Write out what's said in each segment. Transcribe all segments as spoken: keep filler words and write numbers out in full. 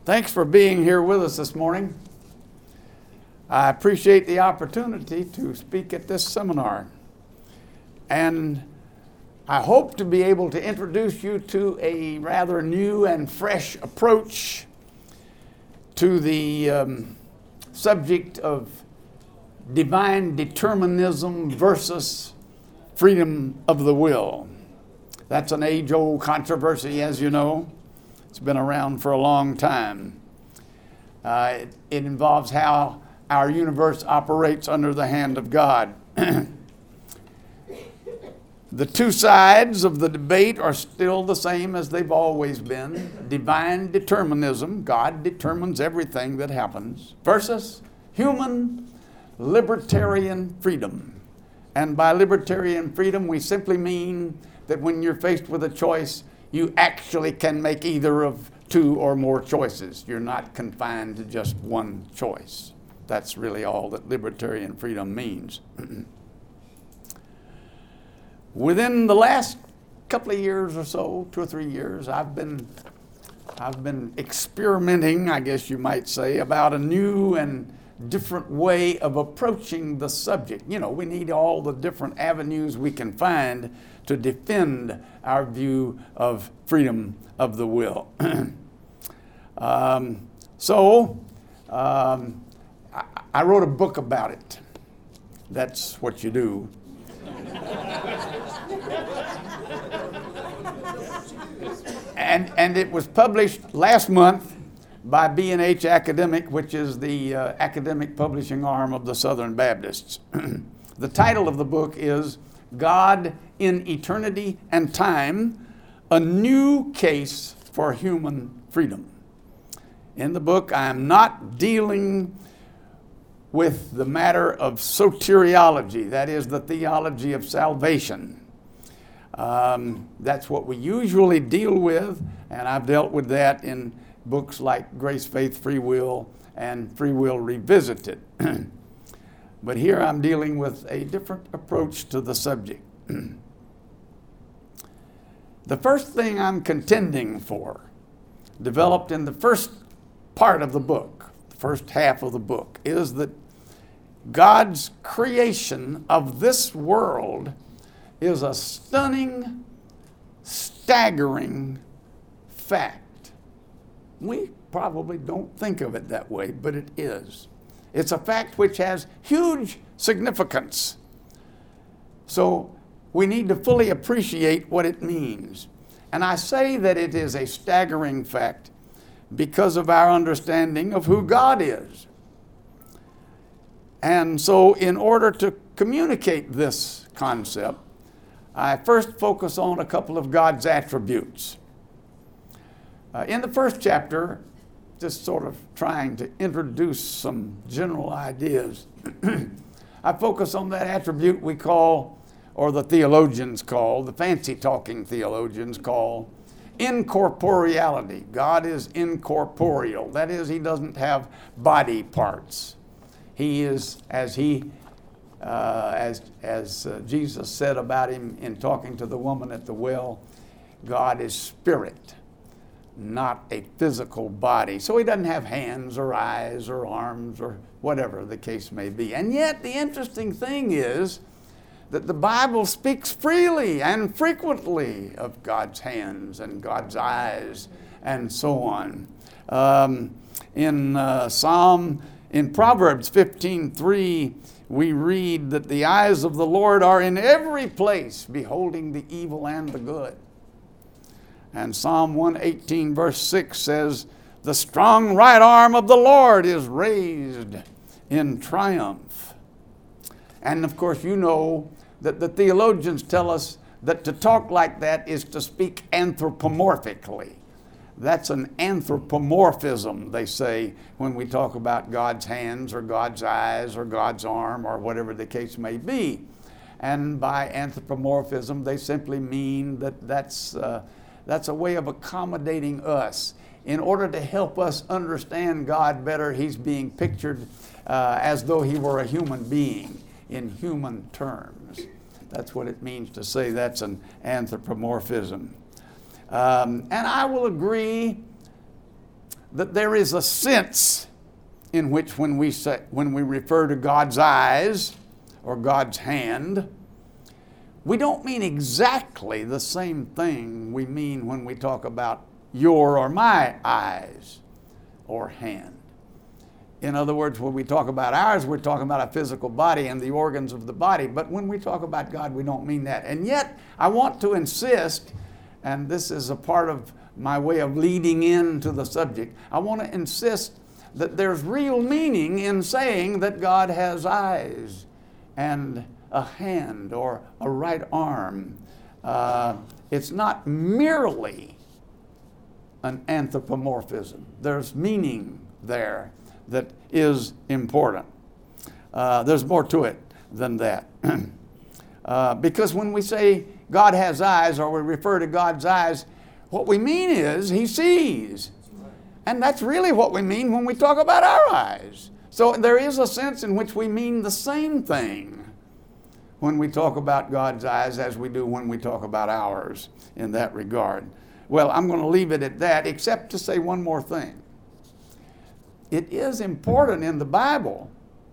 Thanks for being here with us this morning. I appreciate the opportunity to speak at this seminar. And I hope to be able to introduce you to a rather new and fresh approach to the um, subject of divine determinism versus freedom of the will. That's an age-old controversy, as you know. It's been around for a long time. Uh, it, it involves how our universe operates under the hand of God. The two sides of the debate are still the same as they've always been. Divine determinism, God determines everything that happens, versus human libertarian freedom. And by libertarian freedom, we simply mean that when you're faced with a choice, you actually can make either of two or more choices. You're not confined to just one choice. That's really all that libertarian freedom means. Within the last couple of years or so, two or three years, I've been I've been experimenting, I guess you might say, about a new and different way of approaching the subject. You know, we need all the different avenues we can find to defend our view of freedom of the will. um, so, um, I, I wrote a book about it. That's what you do. and, and it was published last month by B and H Academic, which is the uh, academic publishing arm of the Southern Baptists. The title of the book is God in Eternity and Time, a New Case for Human Freedom. In the book, I am not dealing with the matter of soteriology, that is the theology of salvation. Um, that's what we usually deal with, and I've dealt with that in books like Grace, Faith, Free Will, and Free Will Revisited. But here I'm dealing with a different approach to the subject. The first thing I'm contending for, developed in the first part of the book, the first half of the book, is that God's creation of this world is a stunning, staggering fact. We probably don't think of it that way, but it is. It's a fact which has huge significance. So we need to fully appreciate what it means. And I say that it is a staggering fact because of our understanding of who God is. And so in order to communicate this concept, I first focus on a couple of God's attributes. Uh, in the first chapter, just sort of trying to introduce some general ideas, I focus on that attribute we call, or the theologians call, the fancy-talking theologians call, incorporeality. God is incorporeal. That is, he doesn't have body parts. He is, as he, uh, as as uh, Jesus said about him in talking to the woman at the well, God is spirit, not a physical body. So he doesn't have hands or eyes or arms or whatever the case may be. And yet the interesting thing is that the Bible speaks freely and frequently of God's hands and God's eyes and so on. Um, in uh, Psalm, in Proverbs fifteen three, we read that the eyes of the Lord are in every place, beholding the evil and the good. And Psalm one eighteen verse six says, the strong right arm of the Lord is raised in triumph. And of course, you know that the theologians tell us that to talk like that is to speak anthropomorphically. That's an anthropomorphism, they say, when we talk about God's hands or God's eyes or God's arm or whatever the case may be. And by anthropomorphism, they simply mean that that's, uh, that's a way of accommodating us. In order to help us understand God better, he's being pictured uh, as though he were a human being in human terms. That's what it means to say that's an anthropomorphism. Um, and I will agree that there is a sense in which when we say, when we refer to God's eyes or God's hand, we don't mean exactly the same thing we mean when we talk about your or my eyes or hand. In other words, when we talk about ours, we're talking about a physical body and the organs of the body. But when we talk about God, we don't mean that. And yet, I want to insist, and this is a part of my way of leading into the subject, I want to insist that there's real meaning in saying that God has eyes and a hand or a right arm. Uh, it's not merely an anthropomorphism. There's meaning there that is important. Uh, there's more to it than that. uh, because when we say God has eyes, or we refer to God's eyes, what we mean is He sees. And that's really what we mean when we talk about our eyes. So there is a sense in which we mean the same thing when we talk about God's eyes as we do when we talk about ours in that regard. Well, I'm going to leave it at that, except to say one more thing. It is important in the Bible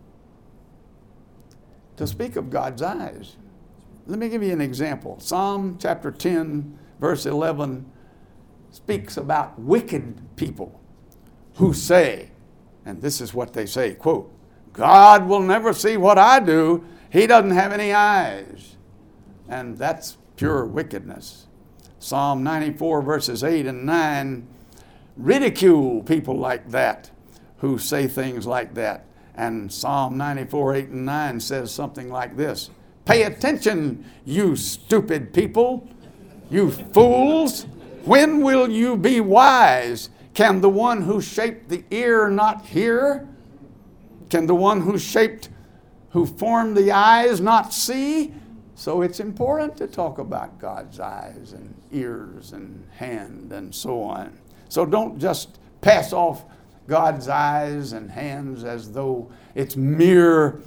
to speak of God's eyes. Let me give you an example. Psalm chapter ten, verse eleven speaks about wicked people who say, and this is what they say, quote, God will never see what I do. He doesn't have any eyes. And that's pure wickedness. Psalm ninety-four, verses eight and nine ridicule people like that who say things like that. And Psalm ninety-four, eight and nine says something like this: pay attention, you stupid people, you fools. When will you be wise? Can the one who shaped the ear not hear? Can the one who shaped, who formed the eyes not see? So it's important to talk about God's eyes and ears and hand and so on. So don't just pass off God's eyes and hands as though it's mere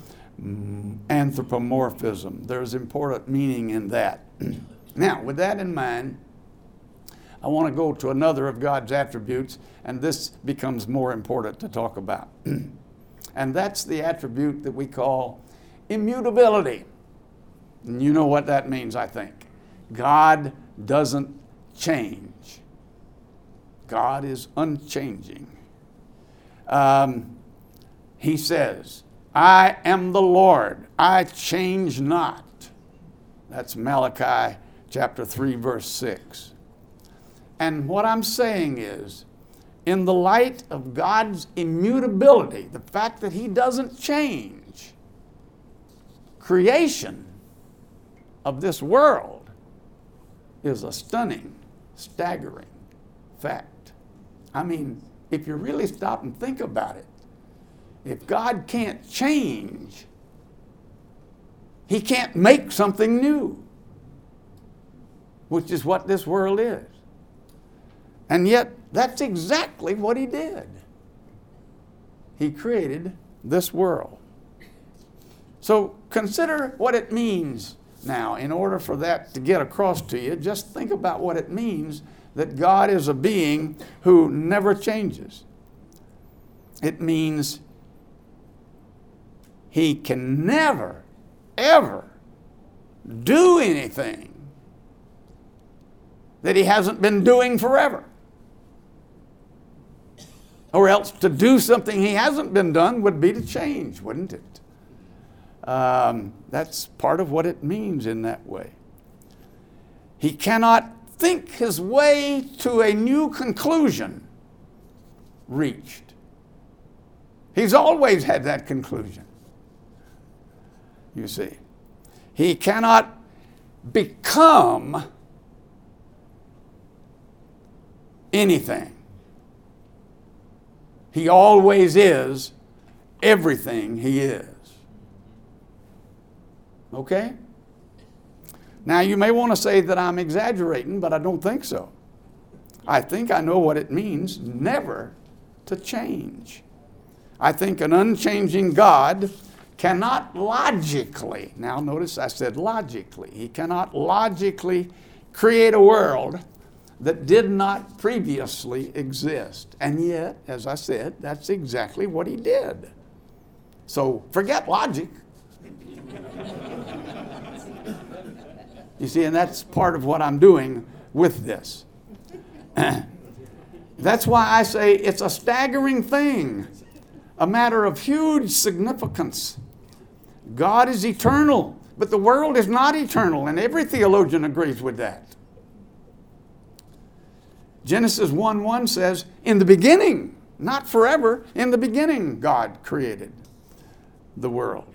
anthropomorphism. There's important meaning in that. Now, with that in mind, I want to go to another of God's attributes, and this becomes more important to talk about. And that's the attribute that we call immutability. And you know what that means, I think. God doesn't change. God is unchanging. Um, he says, I am the Lord, I change not. That's Malachi chapter three, verse six. And what I'm saying is, in the light of God's immutability, the fact that He doesn't change, creation of this world is a stunning, staggering fact. I mean, if you really stop and think about it, if God can't change, He can't make something new, which is what this world is. And yet, that's exactly what He did. He created this world. So consider what it means now. In order for that to get across to you, just think about what it means that God is a being who never changes. It means He can never, ever do anything that He hasn't been doing forever. Or else to do something He hasn't been done would be to change, wouldn't it? Um, that's part of what it means in that way. He cannot think His way to a new conclusion reached. He's always had that conclusion, you see. He cannot become anything. He always is everything He is. Okay? Now, you may want to say that I'm exaggerating, but I don't think so. I think I know what it means never to change. I think an unchanging God cannot logically, now notice I said logically, He cannot logically create a world that did not previously exist. And yet, as I said, that's exactly what he did. So forget logic. You see, and that's part of what I'm doing with this. That's why I say it's a staggering thing, a matter of huge significance. God is eternal, but the world is not eternal, and every theologian agrees with that. Genesis one one says, in the beginning, not forever, in the beginning God created the world.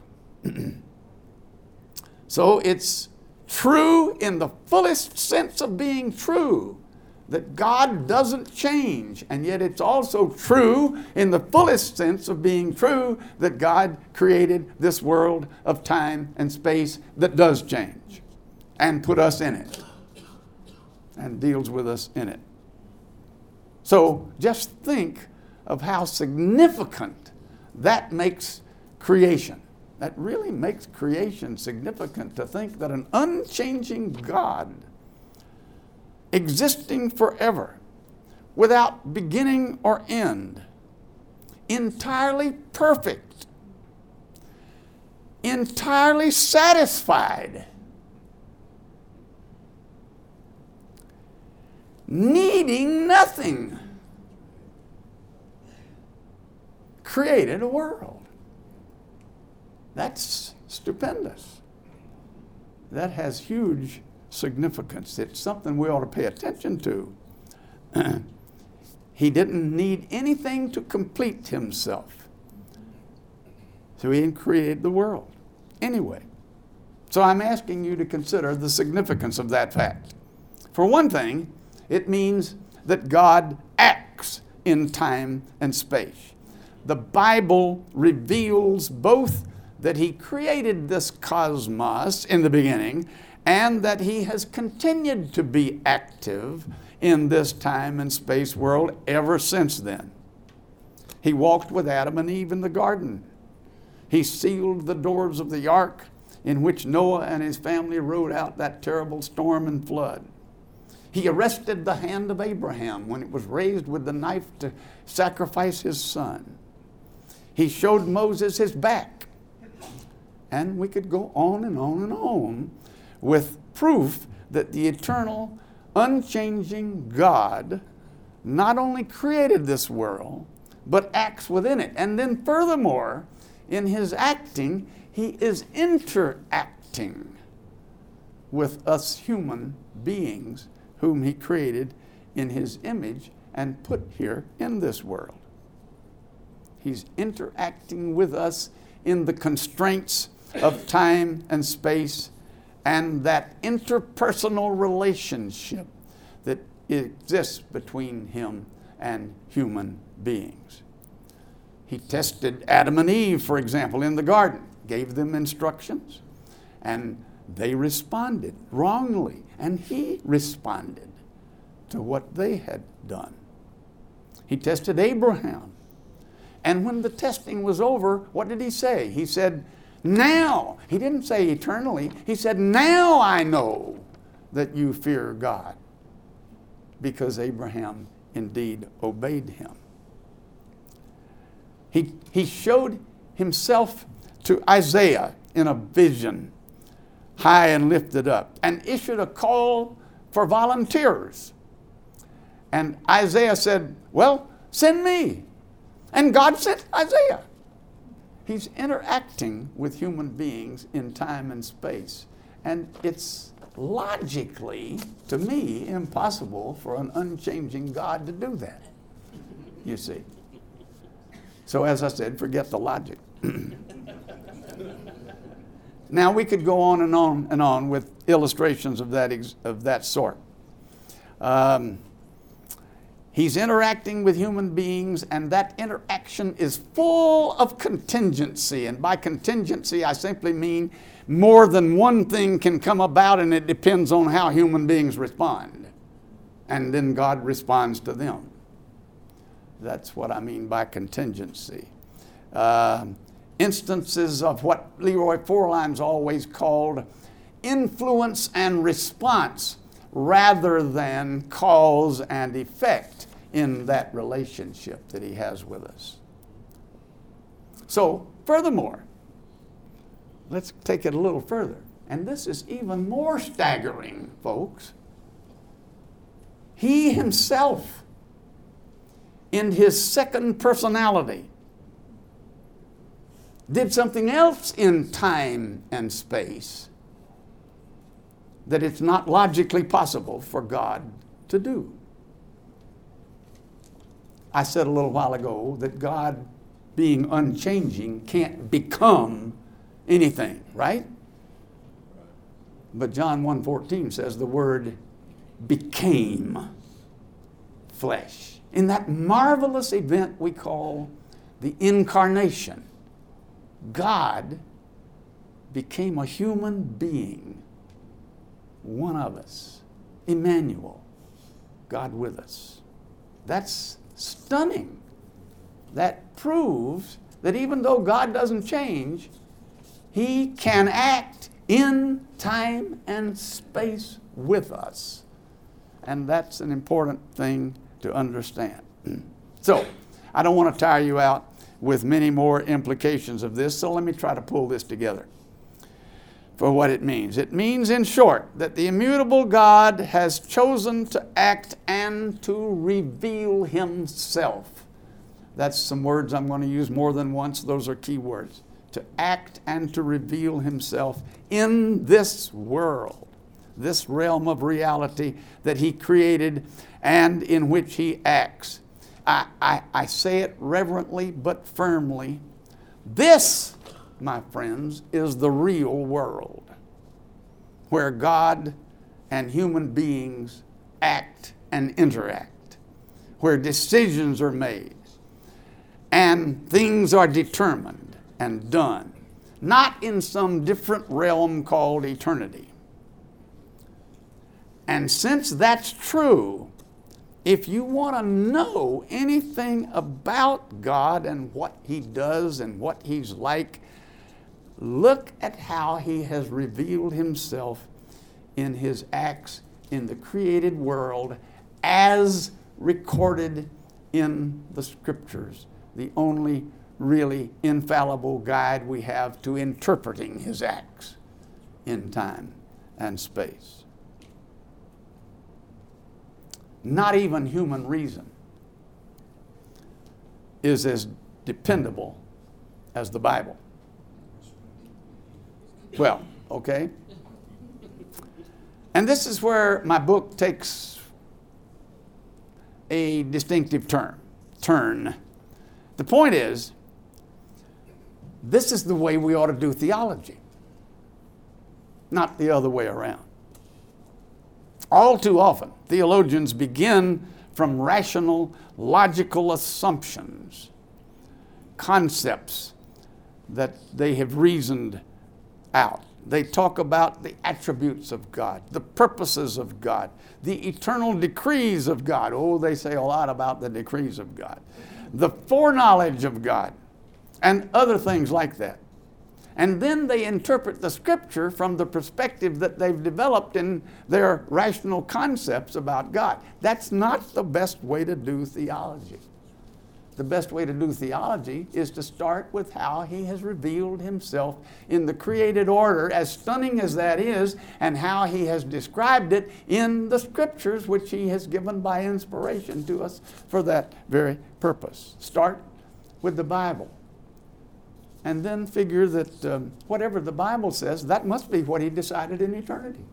So it's true in the fullest sense of being true that God doesn't change, and yet it's also true in the fullest sense of being true that God created this world of time and space that does change and put us in it and deals with us in it. So just think of how significant that makes creation. That really makes creation significant, to think that an unchanging God, existing forever, without beginning or end, entirely perfect, entirely satisfied, needing nothing, created a world. That's stupendous. That has huge significance. It's something we ought to pay attention to. He didn't need anything to complete himself. So he created the world anyway. So I'm asking you to consider the significance of that fact. For one thing, it means that God acts in time and space. The Bible reveals both that he created this cosmos in the beginning and that he has continued to be active in this time and space world ever since then. He walked with Adam and Eve in the garden. He sealed the doors of the ark in which Noah and his family rode out that terrible storm and flood. He arrested the hand of Abraham when it was raised with the knife to sacrifice his son. He showed Moses his back. And we could go on and on and on with proof that the eternal, unchanging God not only created this world, but acts within it. And then furthermore, in his acting, he is interacting with us human beings whom he created in his image and put here in this world. He's interacting with us in the constraints of time and space and that interpersonal relationship that exists between him and human beings. He tested Adam and Eve, for example, in the garden, gave them instructions, and they responded wrongly, and he responded to what they had done. He tested Abraham, and when the testing was over, what did he say? He said, now, he didn't say eternally, he said, now I know that you fear God, because Abraham indeed obeyed him. He, he showed himself to Isaiah in a vision, high and lifted up, and issued a call for volunteers. And Isaiah said, well, send me. And God sent Isaiah. He's interacting with human beings in time and space. And it's logically, to me, impossible for an unchanging God to do that, you see. So as I said, forget the logic. Now we could go on and on and on with illustrations of that, ex- of that sort. Um, He's interacting with human beings, and that interaction is full of contingency. And by contingency, I simply mean more than one thing can come about, and it depends on how human beings respond. And then God responds to them. That's what I mean by contingency. Uh, instances of what Leroy Forline's always called influence and response rather than cause and effect in that relationship that he has with us. So, furthermore, let's take it a little further. And this is even more staggering, folks. He himself, in his second personality, did something else in time and space that it's not logically possible for God to do. I said a little while ago that God, being unchanging, can't become anything, right? But John one fourteen says the word became flesh. In that marvelous event we call the incarnation, God became a human being, one of us, Emmanuel, God with us. That's stunning. That proves that even though God doesn't change, he can act in time and space with us. And that's an important thing to understand. So, I don't want to tire you out with many more implications of this, so let me try to pull this together for what it means. It means, in short, that the immutable God has chosen to act and to reveal himself. That's some words I'm going to use more than once. Those are key words. To act and to reveal himself in this world, this realm of reality that he created and in which he acts. I, I, I say it reverently but firmly. This, my friends, is the real world where God and human beings act and interact, where decisions are made and things are determined and done, not in some different realm called eternity. And since that's true, if you want to know anything about God and what he does and what he's like, look at how he has revealed himself in his acts in the created world as recorded in the Scriptures, the only really infallible guide we have to interpreting his acts in time and space. Not even human reason is as dependable as the Bible. Well, okay. And this is where my book takes a distinctive turn. Turn. The point is, this is the way we ought to do theology, not the other way around. All too often, theologians begin from rational, logical assumptions, concepts that they have reasoned out. They talk about the attributes of God, the purposes of God, the eternal decrees of God. Oh, they say a lot about the decrees of God, the foreknowledge of God, and other things like that. And then they interpret the Scripture from the perspective that they've developed in their rational concepts about God. That's not the best way to do theology. The best way to do theology is to start with how he has revealed himself in the created order, as stunning as that is, and how he has described it in the Scriptures, which he has given by inspiration to us for that very purpose. Start with the Bible. And then figure that um, whatever the Bible says, that must be what he decided in eternity.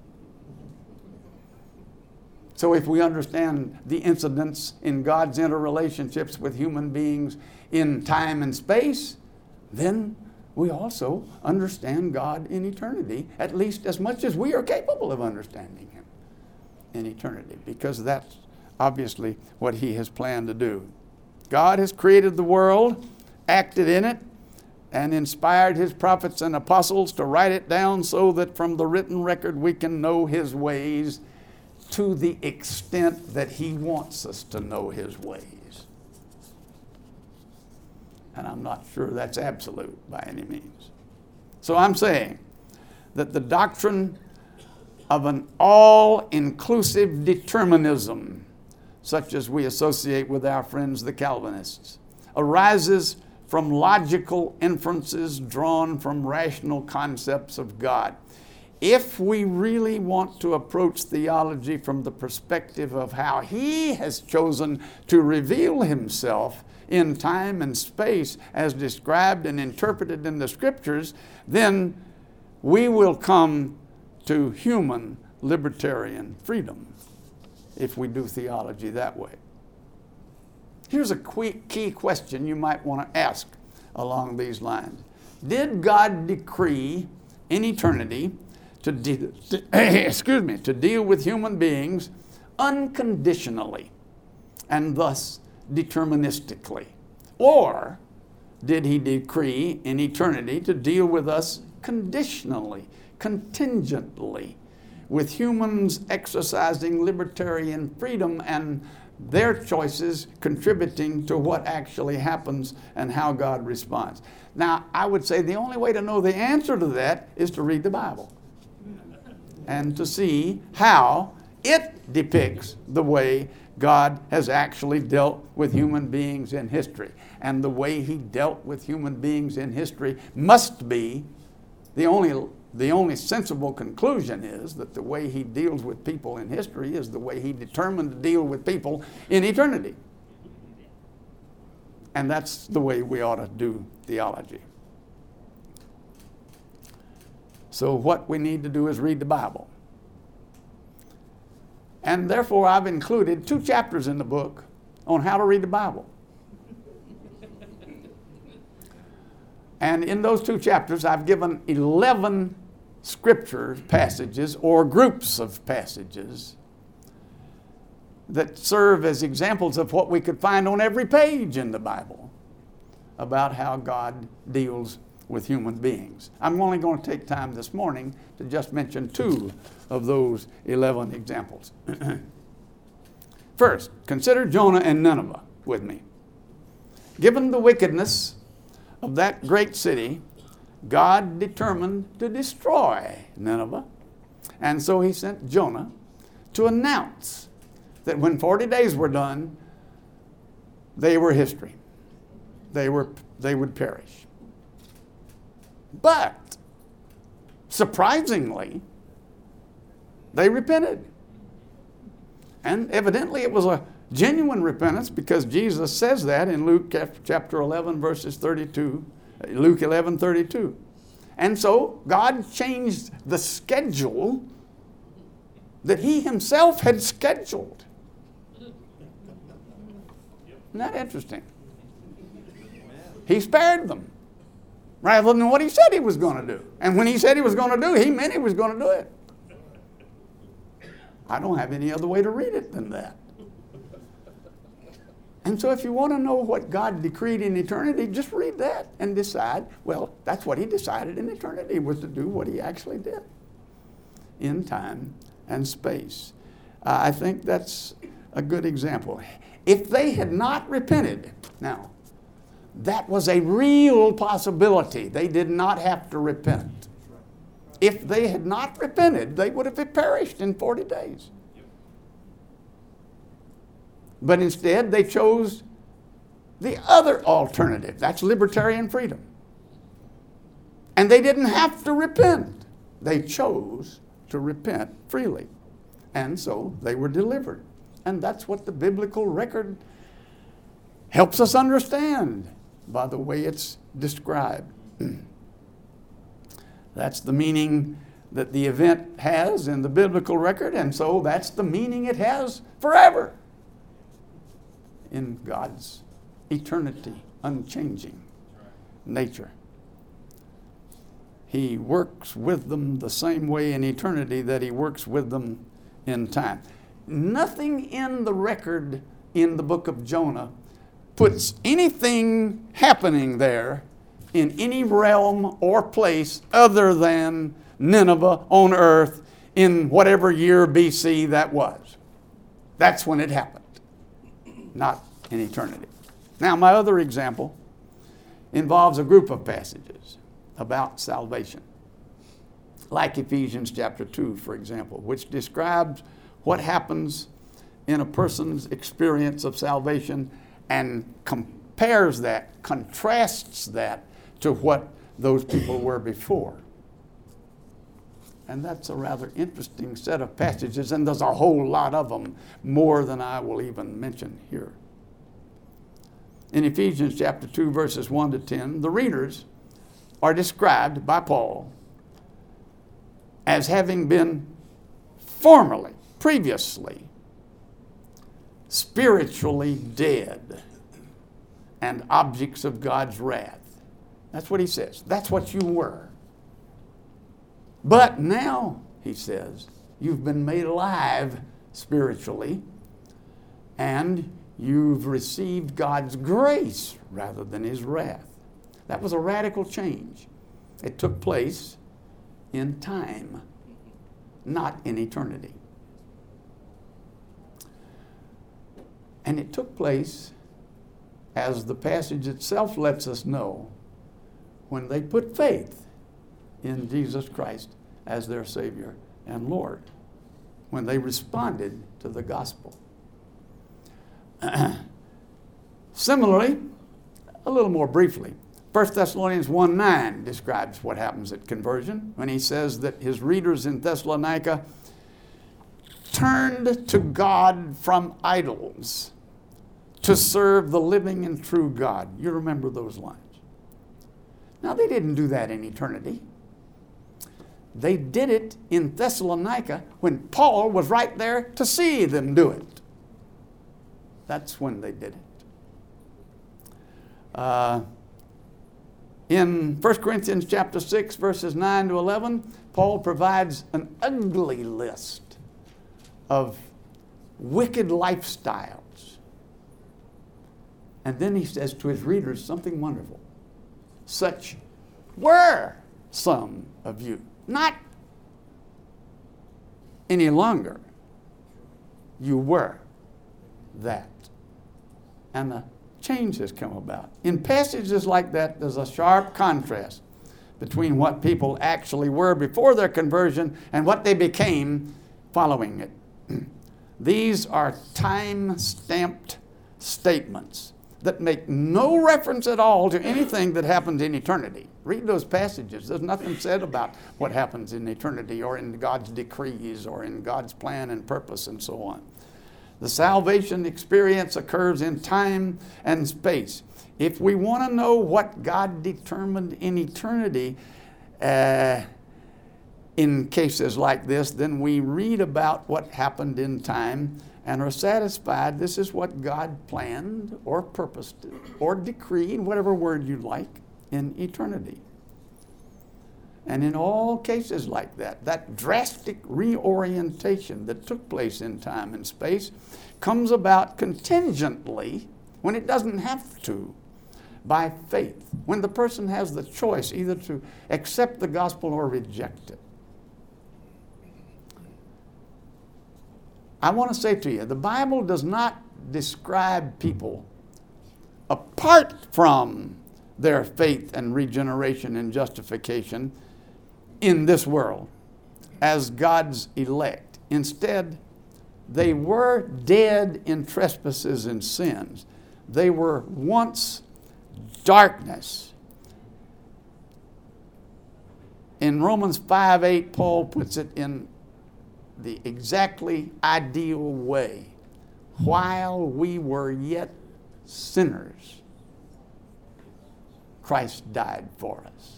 So if we understand the incidents in God's interrelationships with human beings in time and space, then we also understand God in eternity, at least as much as we are capable of understanding him in eternity, because that's obviously what he has planned to do. God has created the world, acted in it, and inspired his prophets and apostles to write it down so that from the written record we can know his ways to the extent that he wants us to know his ways. And I'm not sure that's absolute by any means. So I'm saying that the doctrine of an all-inclusive determinism, such as we associate with our friends the Calvinists, arises from logical inferences drawn from rational concepts of God. If we really want to approach theology from the perspective of how He has chosen to reveal Himself in time and space as described and interpreted in the Scriptures, then we will come to human libertarian freedom if we do theology that way. Here's a key question you might want to ask along these lines. Did God decree in eternity to, de- to excuse me, to deal with human beings unconditionally and thus deterministically? Or did He decree in eternity to deal with us conditionally, contingently, with humans exercising libertarian freedom and their choices contributing to what actually happens and how God responds? Now, I would say the only way to know the answer to that is to read the Bible and to see how it depicts the way God has actually dealt with human beings in history. And the way He dealt with human beings in history must be the only The only sensible conclusion is that the way He deals with people in history is the way He determined to deal with people in eternity. And that's the way we ought to do theology. So what we need to do is read the Bible. And therefore I've included two chapters in the book on how to read the Bible. And in those two chapters, I've given eleven scripture passages or groups of passages that serve as examples of what we could find on every page in the Bible about how God deals with human beings. I'm only going to take time this morning to just mention two of those eleven examples. First, consider Jonah and Nineveh with me. Given the wickedness of that great city, God determined to destroy Nineveh. And so He sent Jonah to announce that when forty days were done, they were history. They were, they would perish. But, surprisingly, they repented. And evidently it was a genuine repentance, because Jesus says that in Luke chapter eleven, verses thirty-two, Luke eleven, thirty-two. And so God changed the schedule that He Himself had scheduled. Isn't that interesting? He spared them rather than what He said He was going to do. And when He said He was going to do, He meant He was going to do it. I don't have any other way to read it than that. And so if you want to know what God decreed in eternity, just read that and decide, well, that's what He decided in eternity, was to do what He actually did in time and space. Uh, I think that's a good example. If they had not repented, now, that was a real possibility. They did not have to repent. If they had not repented, they would have perished in forty days. But instead, they chose the other alternative. That's libertarian freedom. And they didn't have to repent. They chose to repent freely. And so they were delivered. And that's what the biblical record helps us understand by the way it's described. That's the meaning that the event has in the biblical record, and so that's the meaning it has forever in God's eternity, unchanging nature. He works with them the same way in eternity that He works with them in time. Nothing in the record in the book of Jonah puts anything happening there in any realm or place other than Nineveh on earth in whatever year B C that was. That's when it happened, not in eternity. Now, my other example involves a group of passages about salvation. like Ephesians chapter two, for example, which describes what happens in a person's experience of salvation and compares that, contrasts that to what those people were before. And that's a rather interesting set of passages, and there's a whole lot of them, more than I will even mention here. In Ephesians chapter two, verses one to ten, the readers are described by Paul as having been formerly, previously, spiritually dead and objects of God's wrath. That's what he says. That's what you were. But now, he says, you've been made alive spiritually, and you've received God's grace rather than his wrath. That was a radical change. It took place in time, not in eternity. And it took place, as the passage itself lets us know, when they put faith in Jesus Christ as their Savior and Lord, when they responded to the gospel. Similarly, a little more briefly, First Thessalonians one nine describes what happens at conversion when he says that his readers in Thessalonica turned to God from idols to serve the living and true God. You remember those lines. Now, they didn't do that in eternity. They did it in Thessalonica when Paul was right there to see them do it. That's when they did it. Uh, in First Corinthians chapter six, verses nine to eleven, Paul provides an ugly list of wicked lifestyles. And then he says to his readers something wonderful. Such were some of you. Not any longer. You were that. And a change has come about. In passages like that, there's a sharp contrast between what people actually were before their conversion and what they became following it. These are time-stamped statements that make no reference at all to anything that happens in eternity. Read those passages. There's nothing said about what happens in eternity or in God's decrees or in God's plan and purpose and so on. The salvation experience occurs in time and space. If we want to know what God determined in eternity uh, in cases like this, then we read about what happened in time and are satisfied this is what God planned or purposed or decreed, whatever word you like, in eternity. And in all cases like that, that drastic reorientation that took place in time and space comes about contingently, when it doesn't have to, by faith, when the person has the choice either to accept the gospel or reject it. I want to say to you, the Bible does not describe people apart from their faith and regeneration and justification in this world as God's elect. Instead, they were dead in trespasses and sins. They were once darkness. In Romans five eight, Paul puts it in the exactly ideal way. While we were yet sinners, Christ died for us.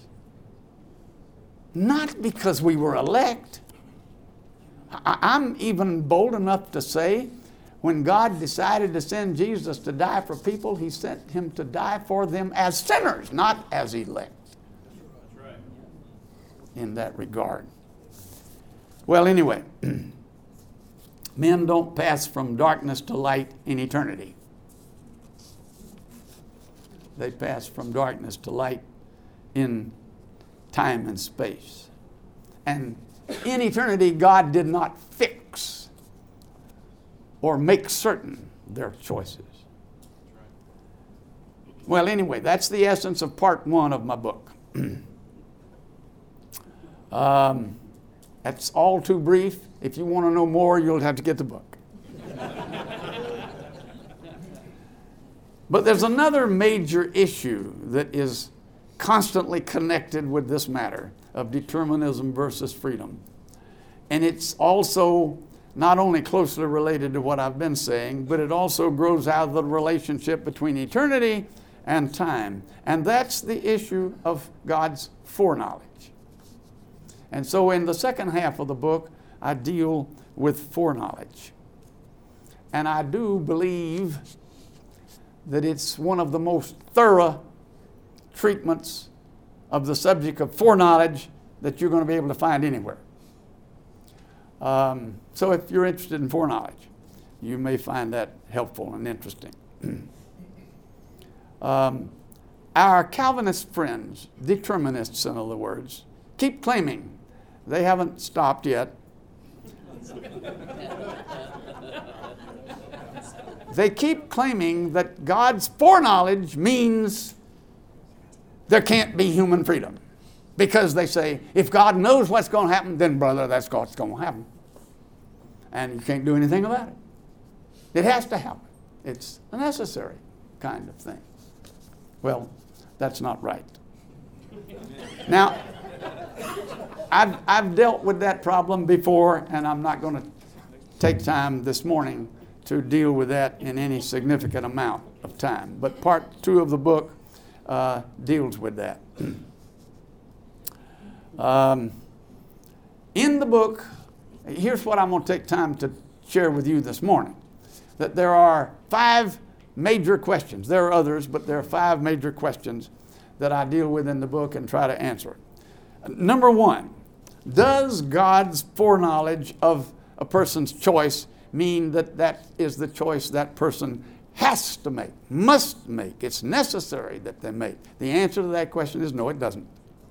Not because we were elect. I'm even bold enough to say when God decided to send Jesus to die for people, he sent him to die for them as sinners, not as elect. That's right. In that regard. Well, anyway, men don't pass from darkness to light in eternity. They pass from darkness to light in time and space. And in eternity, God did not fix or make certain their choices. Well, anyway, that's the essence of part one of my book. Um, that's all too brief. If you want to know more, you'll have to get the book. But there's another major issue that is constantly connected with this matter of determinism versus freedom. And it's also not only closely related to what I've been saying, but it also grows out of the relationship between eternity and time. And that's the issue of God's foreknowledge. And so in the second half of the book, I deal with foreknowledge. And I do believe that it's one of the most thorough treatments of the subject of foreknowledge that you're going to be able to find anywhere. Um, so if you're interested in foreknowledge, you may find that helpful and interesting. um, our Calvinist friends, determinists in other words, keep claiming, they haven't stopped yet, they keep claiming that God's foreknowledge means there can't be human freedom. Because they say, if God knows what's going to happen, then brother, that's what's going to happen. And you can't do anything about it. It has to happen. It's a necessary kind of thing. Well, that's not right. Now, I've, I've dealt with that problem before, and I'm not going to take time this morning to deal with that in any significant amount of time. But part two of the book uh, deals with that. Um, in the book, here's what I'm going to take time to share with you this morning. That there are five major questions. There are others, but there are five major questions that I deal with in the book and try to answer. Number one, does God's foreknowledge of a person's choice mean that that is the choice that person has to make, must make? It's necessary that they make. The answer to that question is no, it doesn't.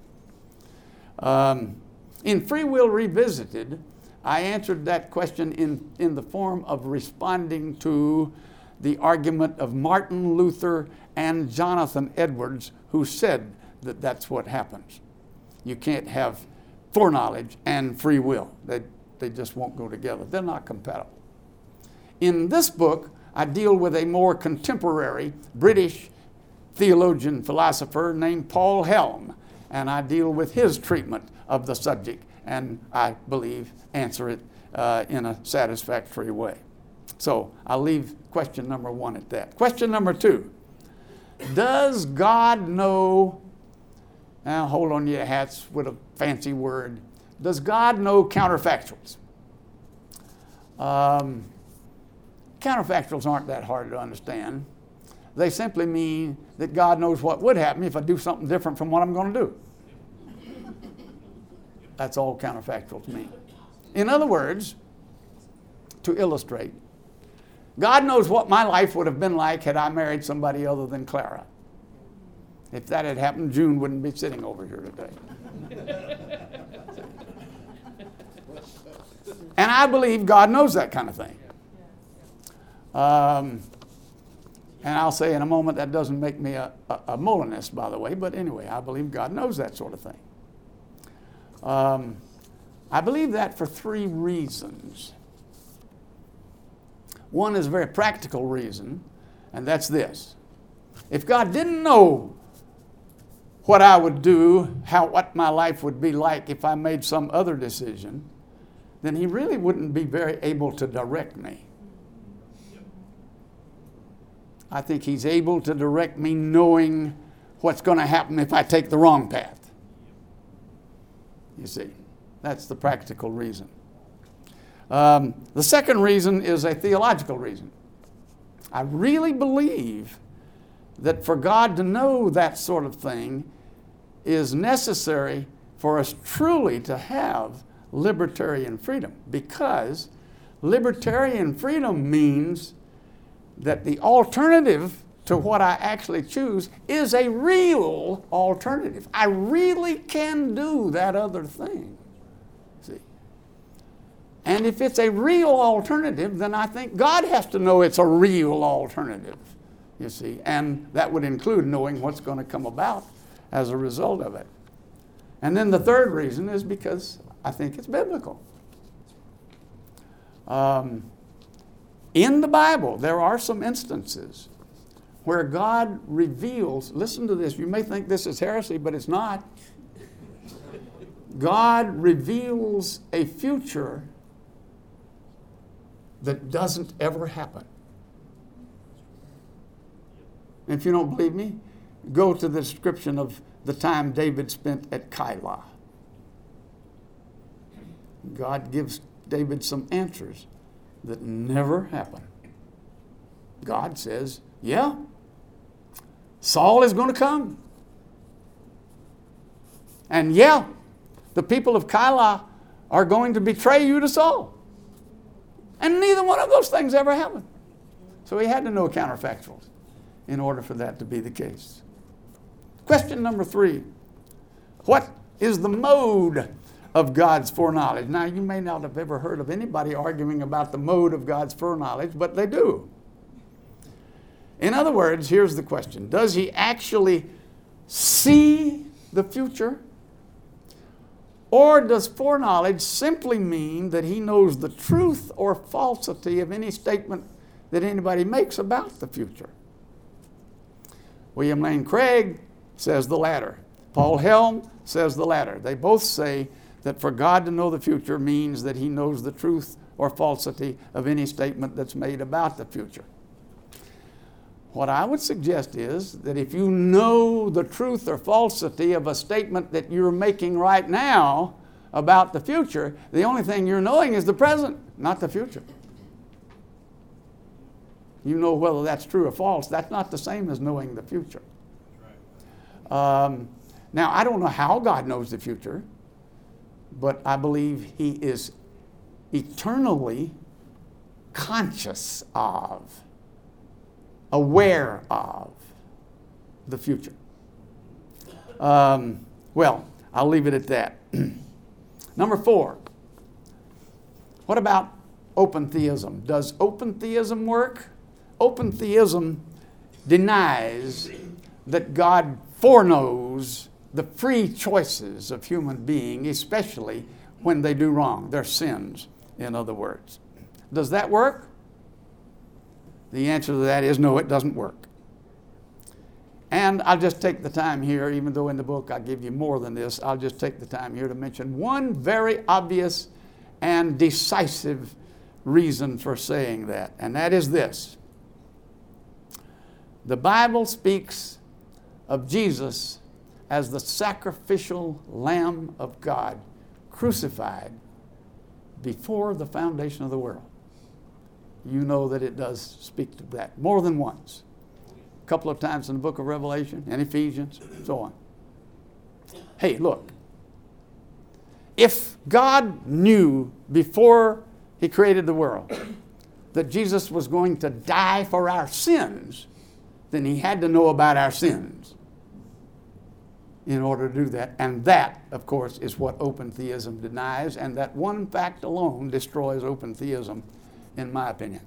Um, in Free Will Revisited, I answered that question in, in the form of responding to the argument of Martin Luther and Jonathan Edwards, who said that that's what happens. You can't have foreknowledge and free will. They, they just won't go together. They're not compatible. In this book, I deal with a more contemporary British theologian, philosopher named Paul Helm, and I deal with his treatment of the subject, and I believe answer it uh, in a satisfactory way. So I'll leave question number one at that. Question number two, does God know, now hold on to your hats with a fancy word, does God know counterfactuals? Um, counterfactuals aren't that hard to understand. They simply mean that God knows what would happen if I do something different from what I'm going to do. That's all counterfactuals mean. In other words, to illustrate, God knows what my life would have been like had I married somebody other than Clara. If that had happened, June wouldn't be sitting over here today. And I believe God knows that kind of thing. Um, and I'll say in a moment that doesn't make me a, a, a Molinist, by the way, but anyway, I believe God knows that sort of thing. Um, I believe that for three reasons. One is a very practical reason, and that's this. If God didn't know what I would do, how what my life would be like if I made some other decision, then he really wouldn't be very able to direct me. I think he's able to direct me knowing what's going to happen if I take the wrong path. You see, that's the practical reason. Um, the second reason is a theological reason. I really believe that for God to know that sort of thing is necessary for us truly to have libertarian freedom, because libertarian freedom means that the alternative to what I actually choose is a real alternative. I really can do that other thing. See? And if it's a real alternative, then I think God has to know it's a real alternative, you see. And that would include knowing what's going to come about as a result of it. And then the third reason is because I think it's biblical. Um, in the Bible, there are some instances where God reveals, listen to this, you may think this is heresy, but it's not. God reveals a future that doesn't ever happen. If you don't believe me, go to the description of the time David spent at Keilah. God gives David some answers that never happen. God says, yeah, Saul is going to come. And yeah, the people of Keilah are going to betray you to Saul. And neither one of those things ever happened. So he had to know counterfactuals in order for that to be the case. Question number three. What is the mode of God's foreknowledge? Now, you may not have ever heard of anybody arguing about the mode of God's foreknowledge, but they do. In other words, here's the question. Does he actually see the future? Or does foreknowledge simply mean that he knows the truth or falsity of any statement that anybody makes about the future? William Lane Craig says the latter. Paul Helm says the latter. They both say that for God to know the future means that he knows the truth or falsity of any statement that's made about the future. What I would suggest is that if you know the truth or falsity of a statement that you're making right now about the future, the only thing you're knowing is the present, not the future. You know whether that's true or false. That's not the same as knowing the future. Um, now, I don't know how God knows the future, but I believe he is eternally conscious of, aware of the future. Um, well, I'll leave it at that. Number four, what about open theism? Does open theism work? Open theism denies that God foreknows the free choices of human beings, especially when they do wrong, their sins, in other words. Does that work? The answer to that is no, it doesn't work. And I'll just take the time here, even though in the book I give you more than this, I'll just take the time here to mention one very obvious and decisive reason for saying that, and that is this. The Bible speaks of Jesus as the sacrificial Lamb of God, crucified before the foundation of the world. You know that it does speak to that more than once. A couple of times in the book of Revelation and Ephesians, so on. Hey, look. If God knew before he created the world that Jesus was going to die for our sins, then he had to know about our sins in order to do that. And that, of course, is what open theism denies, and that one fact alone destroys open theism, in my opinion.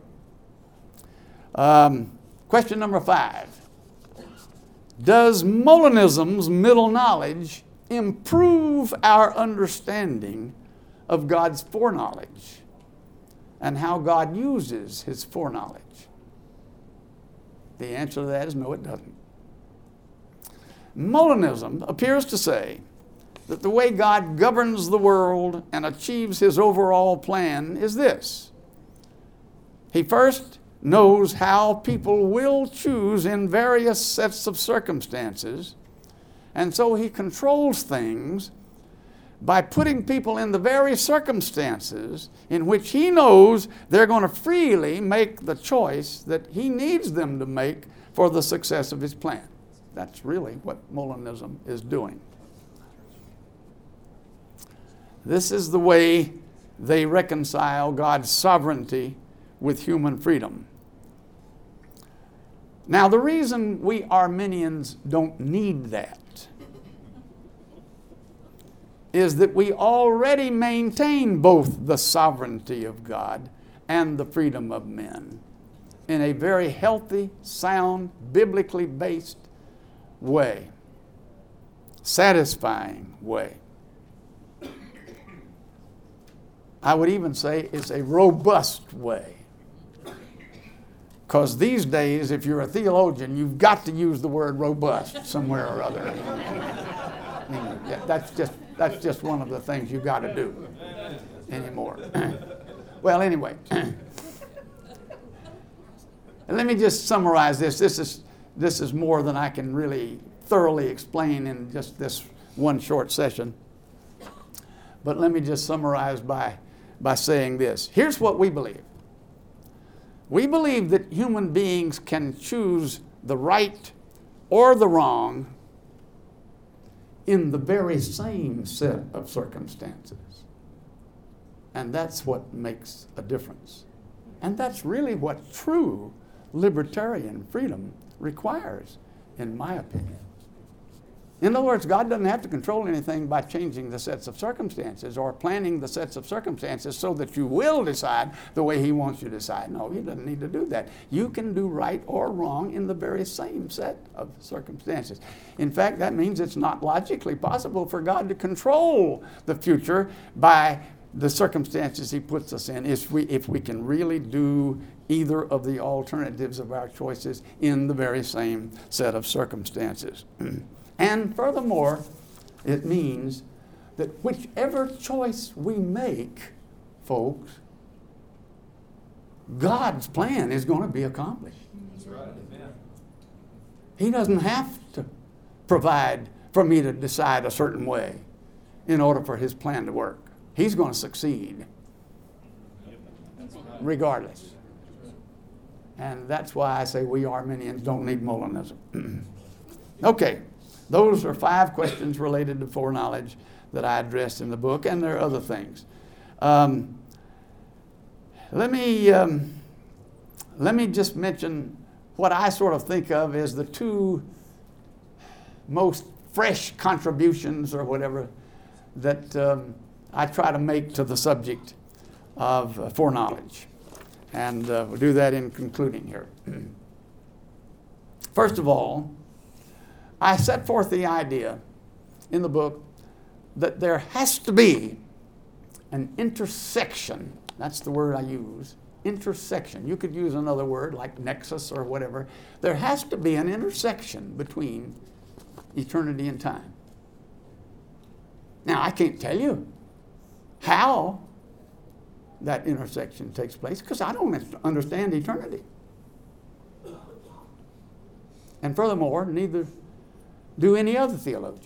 Um, question number five. Does Molinism's middle knowledge improve our understanding of God's foreknowledge and how God uses his foreknowledge? The answer to that is no, it doesn't. Molinism appears to say that the way God governs the world and achieves his overall plan is this. He first knows how people will choose in various sets of circumstances, and so he controls things by putting people in the very circumstances in which he knows they're going to freely make the choice that he needs them to make for the success of his plan. That's really what Molinism is doing. This is the way they reconcile God's sovereignty with human freedom. Now, the reason we Arminians don't need that is that we already maintain both the sovereignty of God and the freedom of men in a very healthy, sound, biblically based way. satisfying way. I would even say it's a robust way. Because these days, if you're a theologian, you've got to use the word robust somewhere or other. I mean, that's just that's just one of the things you've got to do anymore. Well, anyway, let me just summarize this. This is this is more than I can really thoroughly explain in just this one short session. But let me just summarize by by saying this. Here's what we believe. We believe that human beings can choose the right or the wrong in the very same set of circumstances. And that's what makes a difference. And that's really what true libertarian freedom requires, in my opinion. In other words, God doesn't have to control anything by changing the sets of circumstances or planning the sets of circumstances so that you will decide the way He wants you to decide. No, He doesn't need to do that. You can do right or wrong in the very same set of circumstances. In fact, that means it's not logically possible for God to control the future by the circumstances He puts us in if we, if we can really do either of the alternatives of our choices in the very same set of circumstances. And furthermore, it means that whichever choice we make, folks, God's plan is going to be accomplished. That's right. Amen. He doesn't have to provide for me to decide a certain way in order for His plan to work. He's going to succeed regardless. And that's why I say we Arminians don't need Molinism. Okay. Those are five questions related to foreknowledge that I addressed in the book, and there are other things. Um, let me um, let me just mention what I sort of think of as the two most fresh contributions, or whatever, that um, I try to make to the subject of uh, foreknowledge, and uh, we'll do that in concluding here. First of all, I set forth the idea in the book that there has to be an intersection. That's the word I use. Intersection. You could use another word like nexus or whatever. There has to be an intersection between eternity and time. Now, I can't tell you how that intersection takes place because I don't understand eternity. And furthermore, neither do any other theologians.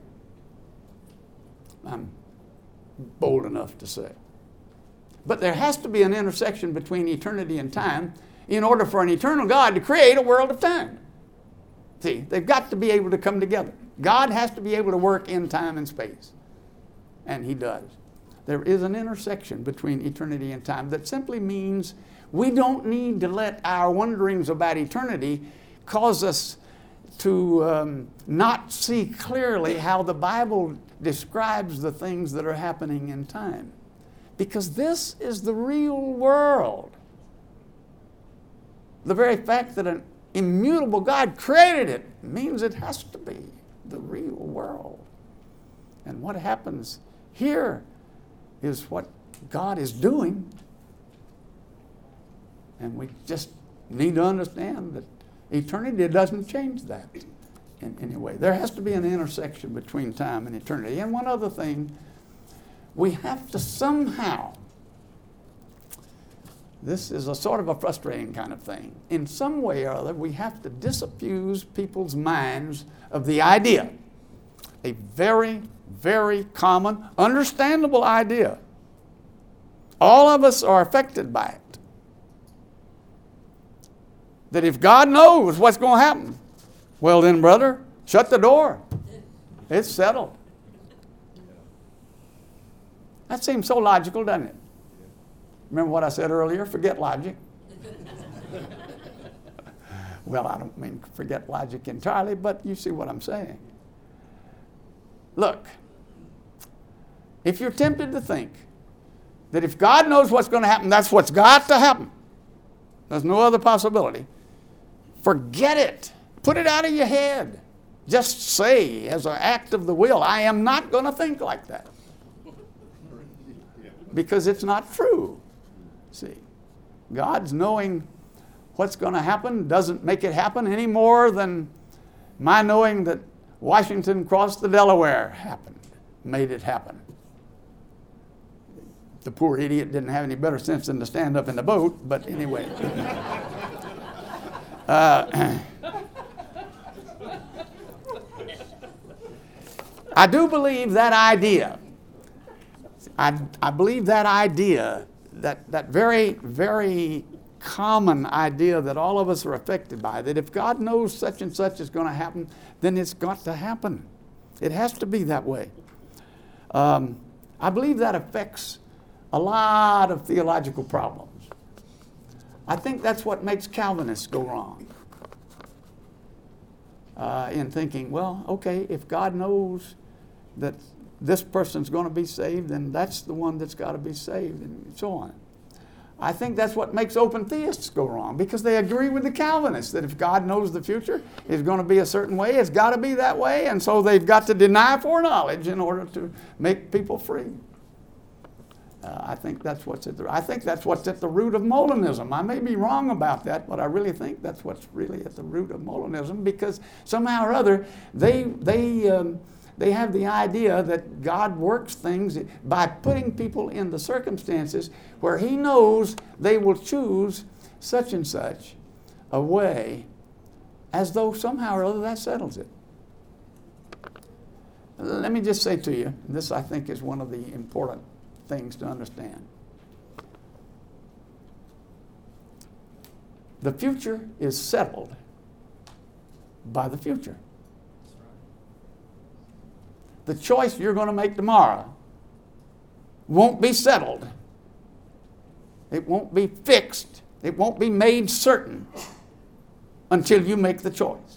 I'm bold enough to say. But there has to be an intersection between eternity and time in order for an eternal God to create a world of time. See, they've got to be able to come together. God has to be able to work in time and space. And He does. There is an intersection between eternity and time that simply means we don't need to let our wonderings about eternity cause us to um, not see clearly how the Bible describes the things that are happening in time. Because this is the real world. The very fact that an immutable God created it means it has to be the real world. And what happens here is what God is doing. And we just need to understand that eternity doesn't change that in any way. There has to be an intersection between time and eternity. And one other thing, we have to somehow, this is a sort of a frustrating kind of thing, in some way or other, we have to disabuse people's minds of the idea, a very, very common, understandable idea. All of us are affected by it. That if God knows what's going to happen, well then, brother, shut the door. It's settled. That seems so logical, doesn't it? Remember what I said earlier? Forget logic. Well, I don't mean forget logic entirely, but you see what I'm saying. Look, if you're tempted to think that if God knows what's going to happen, that's what's got to happen, there's no other possibility, forget it. Put it out of your head. just say as an act of the will, I am not going to think like that. Because it's not true. See, God's knowing what's going to happen doesn't make it happen any more than my knowing that Washington crossed the Delaware happened, made it happen. The poor idiot didn't have any better sense than to stand up in the boat, but anyway. uh, I do believe that idea. I, I believe that idea, that, that very, very common idea that all of us are affected by, that if God knows such and such is going to happen, then it's got to happen. It has to be that way. Um, I believe that affects a lot of theological problems. I think that's what makes Calvinists go wrong. Uh, in thinking, well, okay, if God knows that this person's going to be saved, then that's the one that's got to be saved, and so on. I think that's what makes open theists go wrong, because they agree with the Calvinists that if God knows the future is going to be a certain way, it's got to be that way, and so they've got to deny foreknowledge in order to make people free. Uh, I think that's what's at the I think that's what's at the root of Molinism. I may be wrong about that, but I really think that's what's really at the root of Molinism, because somehow or other they they um, they have the idea that God works things by putting people in the circumstances where He knows they will choose such and such a way, as though somehow or other that settles it. Let me just say to you, this I think is one of the important things to understand. The future is settled by the future. The choice you're going to make tomorrow won't be settled. It won't be fixed. It won't be made certain until you make the choice.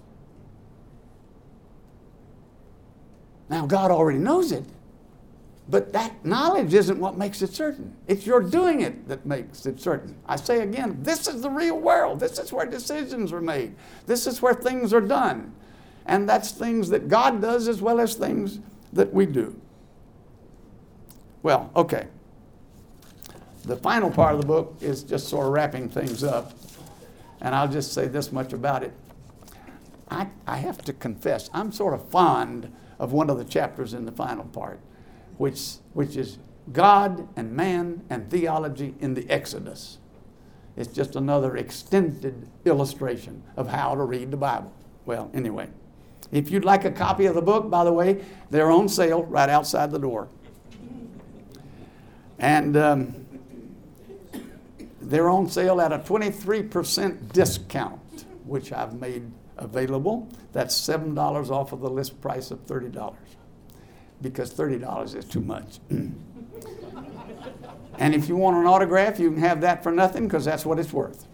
Now, God already knows it. But that knowledge isn't what makes it certain. It's your doing it that makes it certain. I say again, this is the real world. This is where decisions are made. This is where things are done. And that's things that God does as well as things that we do. Well, okay. The final part of the book is just sort of wrapping things up. And I'll just say this much about it. I, I have to confess, I'm sort of fond of one of the chapters in the final part, which, which is God and man and theology in the Exodus. It's just another extended illustration of how to read the Bible. Well, anyway, if you'd like a copy of the book, by the way, they're on sale right outside the door. And um, they're on sale at a twenty-three percent discount, which I've made available. That's seven dollars off of the list price of thirty dollars. Because thirty dollars is too much. And if you want an autograph, you can have that for nothing, because that's what it's worth.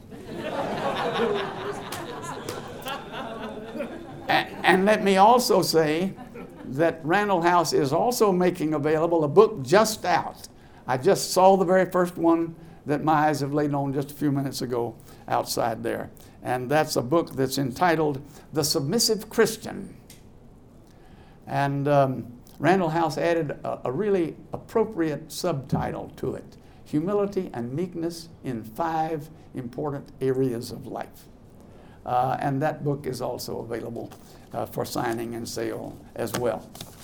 and, and let me also say that Randall House is also making available a book just out. I just saw the very first one that my eyes have laid on just a few minutes ago outside there. And that's a book that's entitled The Submissive Christian. And um, Randall House added a, a really appropriate subtitle to it: Humility and Meekness in Five Important Areas of Life. Uh, and that book is also available uh, for signing and sale as well.